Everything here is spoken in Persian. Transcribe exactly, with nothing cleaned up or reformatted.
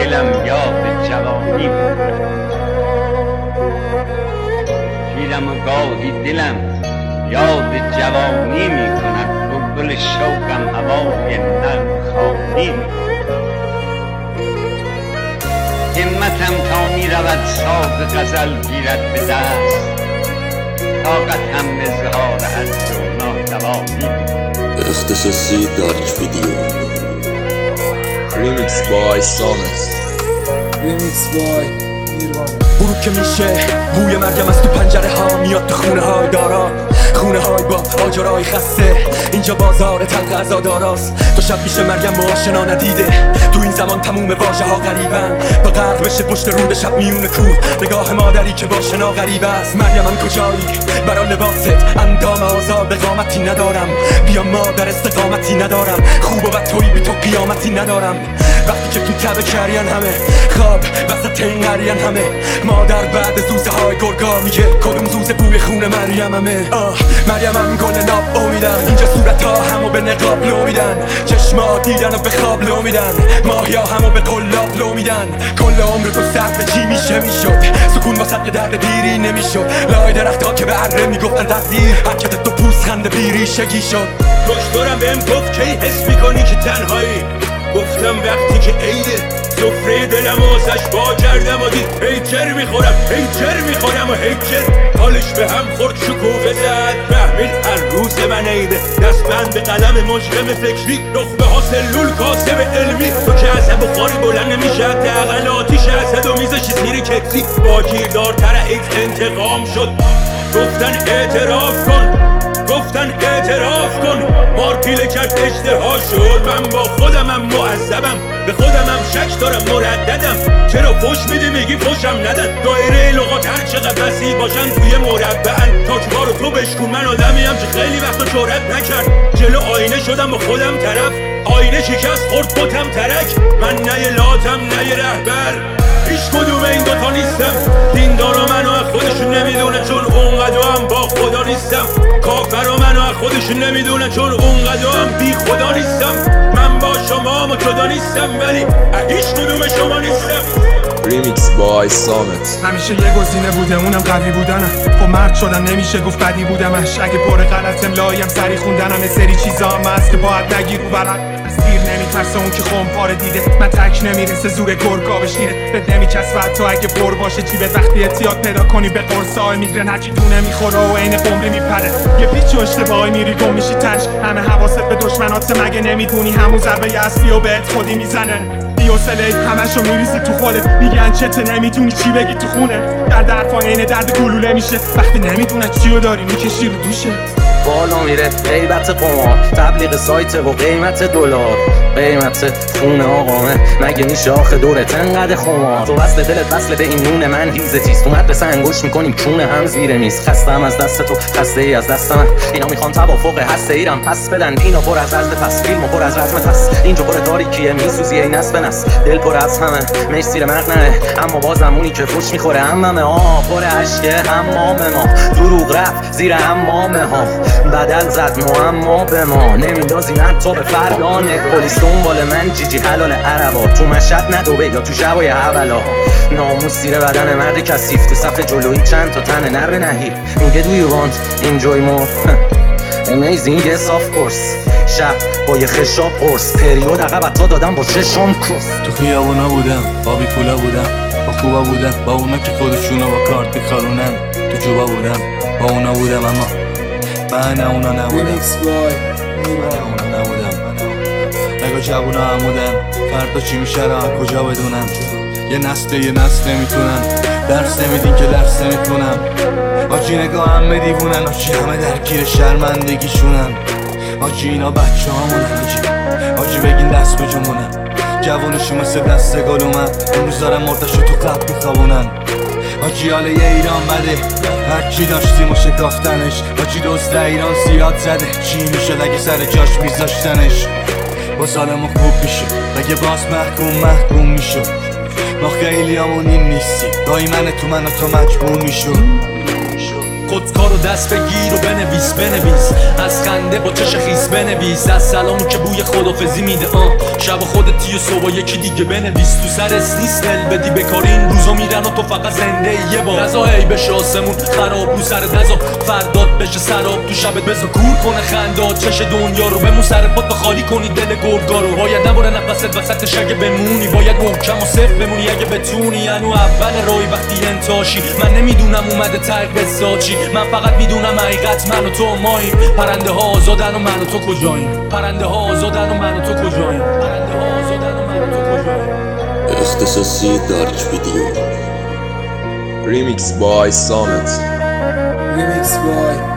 دلم یاد جوانی میکند پیرم و گاهی دلم یاد جوانی میکند بلبل شوقم هوای نرم خوانی میکند همتم تا میرود ساز غزل گیرد به دست طاقتم اظهار عجز و ناتوانی میکند. اختصاصی دارک ویدیو ریمیکس بای سامت ریمیکس بای میروان برو که میشه بوی مرگم از تو پنجره ها میاد تو خونه های دارا خونه های با آجرای خسته اینجا بازار تلق عزاداراست تو شب میشه مرگم با آشنا ندیده تو این زمان تموم واژه ها غریبن با غرق بشه پشت رون شب میون کوه نگاه مادری که با شنا غریب است مریم من کجایی برا لباست اندام آزاد قامتی ندارم بیا مادر استقامتی ندارم خوب و بد توی بی تو قیامتی ندارم وقتی که تو تبه کرین همه خواب وسط این قریان همه مادر بعد زوزه های گرگا میگه کدوم زوزه بوی خون مریم همه آه مریم هم گل ناب امیدن اینجا صورت ها همو به نقاب لو میدن چشما دیدن و به خواب لو میدن ماهیا همو به قلاب لو میدن کل عمر تو صرف چی میشه میشد سکون واسط یه درد دیری نمیشد لای درخت ها که به اره میگفتن تقدیر حرکت تو پوست خنده بیری شگی شد دکترم بهم گفت کی حس میکنی که تنهایی گفتم وقتی که عیده سفره دلم واسش با کردم و دید هیچر میخورم هیچر میخورم و هیچر حالش به هم خورد شکوفه زد فهمید هر روز من عیده دستبند به قلم مجرم فکری نخبه ها سلول کاسب علمی تو که عصب و خاری بلند نمیشه حداقل آتیش اسد و میزش زیر کتری با گیردارتر عید انتقام شد گفتن اعتراف کن گفتن اعتراف کن مار پیله کرد اشتها شد من با خودمم معذبم به خودمم شک دارم مرددم چرا فوش میدی میگی فوشم ندن دایره لغات هر چقدر وسیع باشن توی مربعن تاکبارو تو بشکون من آدمیم که خیلی وقتا جرئت نکرد جلو آینه شدم با خودم طرف آینه شکست خورد بتم ترک من نه لاتم نه رهبر هیچ کدوم این دوتا نیستم دیندارا منو از خودشون نمیدونه چون اونقدر هم با خدا نیستم کافرا منو از خودشون نمیدونه چون اونقدر هم بی خدا نیستم من با شما و جدا نیستم ولی هیچ کدوم شما نیستم. ریمیکس بای سامت همیشه یه گزینه بوده اونم قوی بودنم خب مرد شدن نمیشه گفت بدی بودمش اگه پر غلطم لایم سری خوندنم یه سری چیزا هم هست که باید نگیر رو برد سیر نمیترسه اون که خمپاره دیده من تک نمیرسه زور گرگا بشیره بد نمیچسبه حتی اگه پر باشه جیبت وقتی احتیاط پیدا کنی به قرص های میگرن هرچی دونه میخوره و عین قمری میپره یه پیچ و اشتباهی میری گم میشی تش همه حواست به دشمنات مگه نمیدونی همون ضربه اصلی و بهت خودی میزنه بی‌حوصله همشو میریزی تو خودت میگن چته نمیتونی چی بگی تو خونه در درفا عین درد گلوله میشه وقتی نمیدونه چیو داری میکشی رو دوشه بالا میره غیبت قمار تبلیغ سایت و قیمت دلار قیمت خونه آقامه مگه میشه آخه دورت انقدر خمار تو وصل دلت وصل به این نون من هیزه چیست تو مدرسه انگوش میکنیم چونه هم زیر میز خستم از دست تو خسته ای از دست من اینا میخوان توافق هسته ایرم پس بدن اینو پر از رزم پس فیلم و پر از رزم پس اینجا پر تاریکیه میسوزی ای نس به نس دل پر از همه مش سیر مغنه اما بازم اونی که فوش میخوره هممه آه پر عشق حمام ما دروغ رفت زیر حمامه ها بدل زد معما به ما نمیدازیم حتی به فردانه پلیس دنبال من جیجی حلال عربا تو مشهد ندوبه یا تو شبای اولا ناموس سیر بدن مرد کثیف تو صف جلویی چند تا تن نر نحیف میگه do you want enjoy more amazing yes of course شب با یه خشاب قرص پریود عقب تا دادم با ششم کروس تو خیابونا بودم با بی پولا بودم با خوبا بودم با اونا که خودشونو با کارت میخارونن تو جوبا بودم با اونا بودم اما من اونا نبودم ریمیکس بای من اونا نبودم نگاه جوونا همودن فردا چی میشه را کجا بدونم یه نسل یه نسل نمیتونن درس نمیدین که درس نمیتونم آجی نگاه همه دیوونن آجی همه درگیر شرمندگیشونن آجی اینا بچه همونن آجی آجی بگین دست به جمونن جوانشو مثل دست گل اومد امروز دارم مردشو تو قبل میخوابونن آجی حاله یه ایران بده هرچی داشتیم و شکافتنش آجی دوست ایران زیاد زده چی میشد اگه سر جاش میذاشتنش با سالمو خوب میشه اگه باز محکوم محکوم میشد ما خیلی همون این نیستی دایی من تو من و تو مجبور میشد خب خود کارو دست بگیر و بنویس بنویس از خنده با چش خیس بنویس از سلامی که بوی خدافزی میده آه شب خودتی و صبح یکی دیگه بنویس تو سر نیست دل بدی بکار این روزا میرن و تو فقط زنده یه بار نزا هی بشه آسمون خراب رو سر نزا فرداد بشه سراب تو شبت بزا کور کنه خنداد چش دنیا رو بمون سر پات خالی کنی دل گرگا رو باید نباره نفست وسطش اگه بمونی باید محکم و صفر بمونی اگه بتونی انو اول روی وقتی انتاشی من نمیدونم اومده ترک بسا چی من فقط میدونم حقیقت من و تو ماییم پرنده ها آزادن و من و تو کجاییم پرنده ها آزادن و من و تو کجاییم پرنده ها آزادن و من و تو کجاییم اختصاصی دارک ویدیو Remix by Samet. Remix boy